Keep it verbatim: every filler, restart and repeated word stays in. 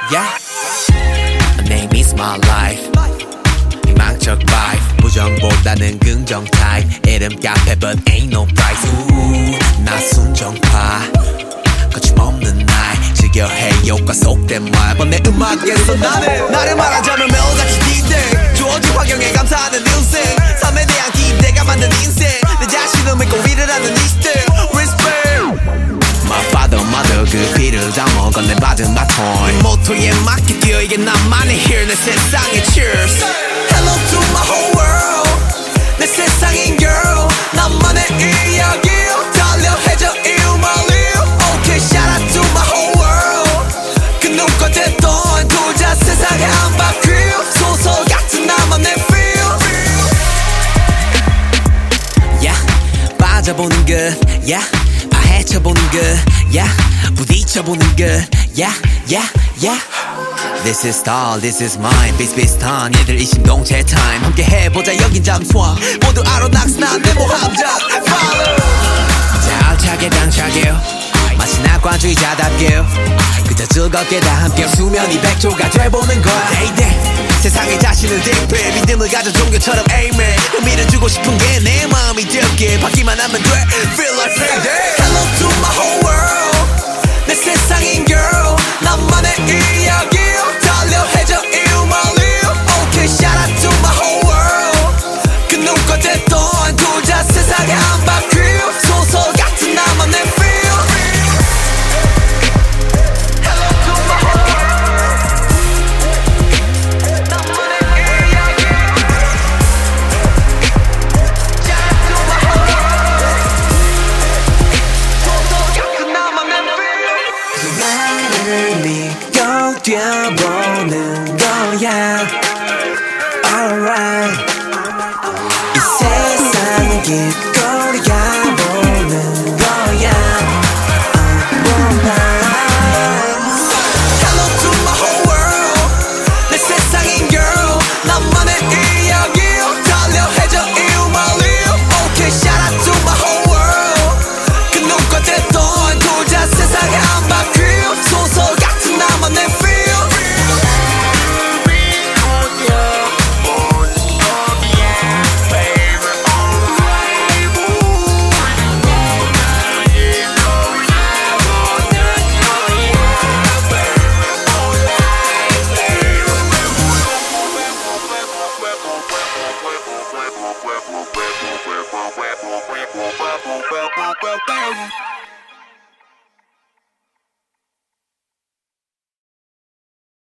Yeah, my name is my life. 희망적 vibe, 부정보다는 긍정 type. 이름 카페 but ain't no price. 우우, 나 순정파, 거침없는 나이. 즐겨해 효과 속된 말. 내 음악에서 나는 나를 말하자면 매일같이 D-Day. 주어진 환경에 감사하는 인생. 삶에 대한 기대가 만든 인생. 내 자신을 믿고 일을 하는 이 시대. Respect. My father, mother 그 피를 담아 건네받은 바톤. 모토에 맞게 뛰어 이게 나만의 here. 내 세상의 cheers. Hello to my whole world. 내 세상인 girl. 나만의 이야기 달려해줘 you my live. Okay, shout out to my whole world. 그 누가 됐던 도자 세상에 한 바퀴. 소설 같은 나만의 feel. Yeah, 빠져보는 것 yeah. 헤쳐보는 것, yeah. 부딪혀보는 것, yeah, yeah, yeah. This is style, this is mine. 비슷비슷한 얘들 이 신동체 time. 함께 해보자 여긴 잠수함. 모두 알아 낙선한 내 모함자. Follow. 자 알차게 당차게 마치 낙관주의자답게 그저 즐겁게 다 함께 수면이 백조가 돼보는 거야. Day day. 세상에 자신을 대표해 믿음을 가져 종교처럼 amen. 의미를 주고 싶은 게 내 마음이 되게 받기만 하면 돼. Feel like payday. Hello to my whole world. 내 세상인 girl. 나만의 이야기 달려해줘 you my live. Okay, shout out to my whole world. 그 누가 됐던 도자 세상에 한 바퀴. 소설 같은 나만의 feel. 뛰어보는 거야. Alright. 이 세상 길거리 가보는 거야. Hello to my whole world. 내 세상인 girl. 나만의 이야기 달려해줘 you my live. Okay, shout out to my whole world. 그 누가 됐던 도자 세상에 한 바퀴. 소설 같은 나만의 feel. Well, well, well, well, well, well, well, well, well, well, well, well, well, well.